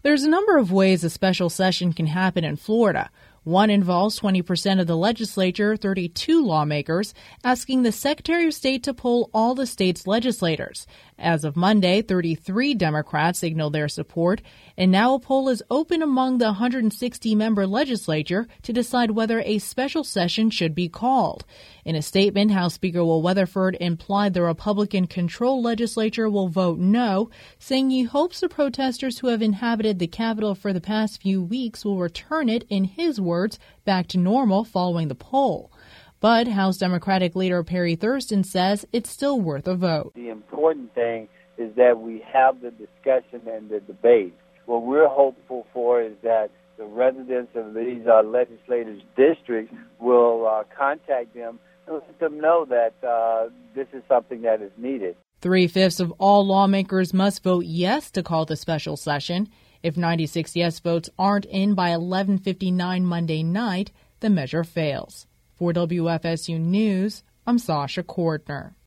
There's a number of ways a special session can happen in Florida. One involves 20% of the legislature, 32 lawmakers, asking the Secretary of State to poll all the state's legislators. As of Monday, 33 Democrats signaled their support, and now a poll is open among the 160-member legislature to decide whether a special session should be called. In a statement, House Speaker Will Weatherford implied the Republican-controlled legislature will vote no, saying he hopes the protesters who have inhabited the Capitol for the past few weeks will return it, in his words, back to normal following the poll. But House Democratic leader Perry Thurston says it's still worth a vote. The important thing is that we have the discussion and the debate. What we're hopeful for is that the residents of these legislators' districts will contact them and let them know that this is something that is needed. 3/5 of all lawmakers must vote yes to call the special session. If 96 yes votes aren't in by 11:59 Monday night, the measure fails. For WFSU News, I'm Sasha Cordner.